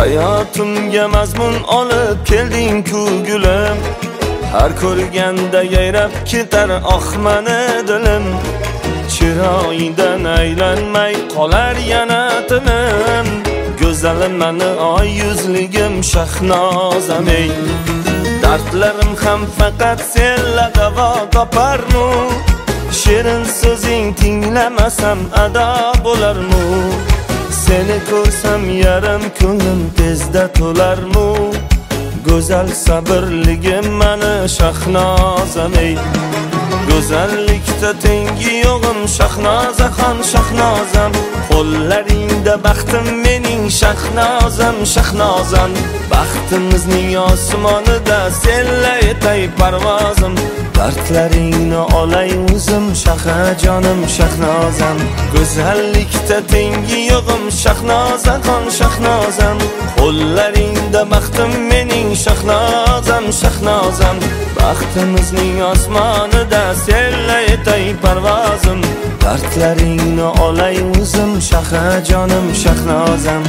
Hayotimga mazmun olib kelding-ku gulim, har ko'rganda yayrab ketar mani dilim. Chiroyidan aylanmay qolar yana tilim, go'zalim mani oy yuzligim Shahnozam ey. Dardlarim ham faqat senla davo toparmu, shirin so'zing tinglamasam ado bo'larmu. Seni ko'rsam yarim ko'nglim tezda to'larmu, go'zal sabrligim mani Shahnozam ey. Go'zallikda tengi yo'g'im Shahnozaxon Shahnozam, qo'llaringda baxtim mening Shahnozam Shahnozam. Baxtimizning osmonida senla etay parvozim, dardlaringni olay o'zim Shahajonim Shahnozam. Go'zallikda tengi yo'g'im Shahnozaxon Shahnozam, qo'llaringda baxtim mening Shahnozam Shahnozam. Baxtimizning osmonida senla etay parvozim, dardlaringni olay o'zim Shahajonim Shahnozam.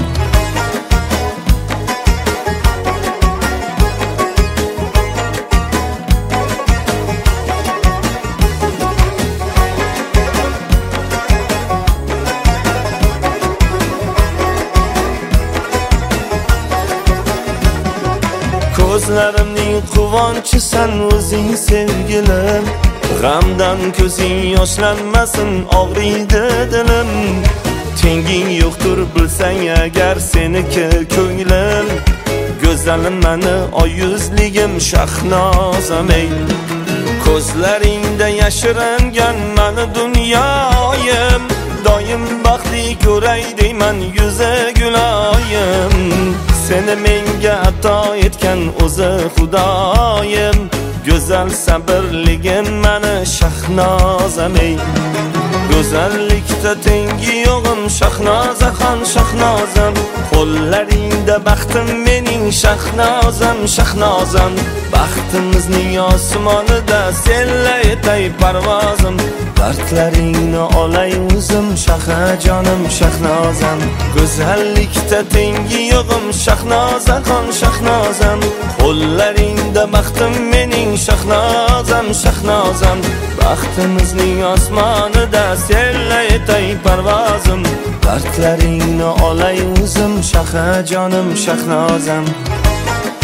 Ko'zlarimning quvonchi san o'zing sevgilim, g'amdan ko'zing yoshlanmasin og'riydi dilim. Tenging yo'qdir bilsang agar seniki ko'nglim, go'zalim mani oy yuzligim Shahnozam ey. Ko'zlaringda yashirangan mani dunyoyim, doim baxtli ko'ray deyman yuzi guloyim. Seni menga ato etgan o'zi Xudoyim, go'zal sabrligim mani Shahnozam ey. Go'zallikda tengi yo'g'im Shahnozaxon Shahnozam, qo'llaringda baxtim mening Shahnozam Shahnozam. Baxtimizning osmonida senla etay parvozim, dardlaringni olay o'zim Shahajonim Shahnozam. Go'zallikda tengi yo'g'im Shahnozaxon Shahnozam, qo'llaringda baxtim mening Shahnozam Shahnozam. Baxtimizning osmonida senla etay parvozim, dardlaringni olay o'zim Shahajonim Shahnozam.